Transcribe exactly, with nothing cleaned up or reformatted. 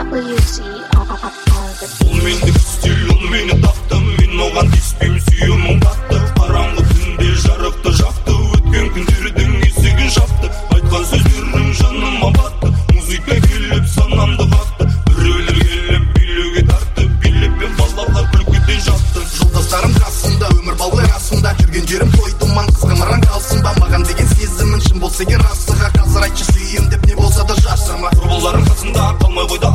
W C on the beat. Ол мендік стиль, ол мені тақты, мен оған тиіспеймін, сүйемін қатты. Қараңғы түнде жарықты жақты, өткен күндердің есігін жапты. Айтқан сөздерің жаныма батты, музыка келіп санамды қақты. Біреулер келіп билеуге тартты, билеп пен балалар күлкіден жатты. Жолдастарым қасымда, өмір балғай расында, жүрген жерім той думан, қызғанаран қалсын ба? Маған деген сезімін шын болса егер расыға, қазір айтшы сүйем деп не болса да жасырма. Құрбыларым қасында қалмай қойды